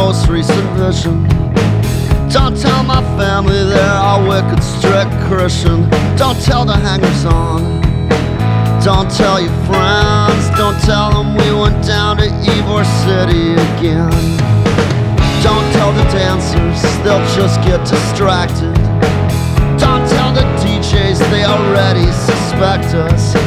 most recent vision. Don't tell my family they're all wicked, strict Christian. Don't tell the hangers-on. Don't tell your friends. Don't tell them we went down to Ybor City again. Don't tell the dancers, they'll just get distracted. Don't tell the DJs, they already suspect us.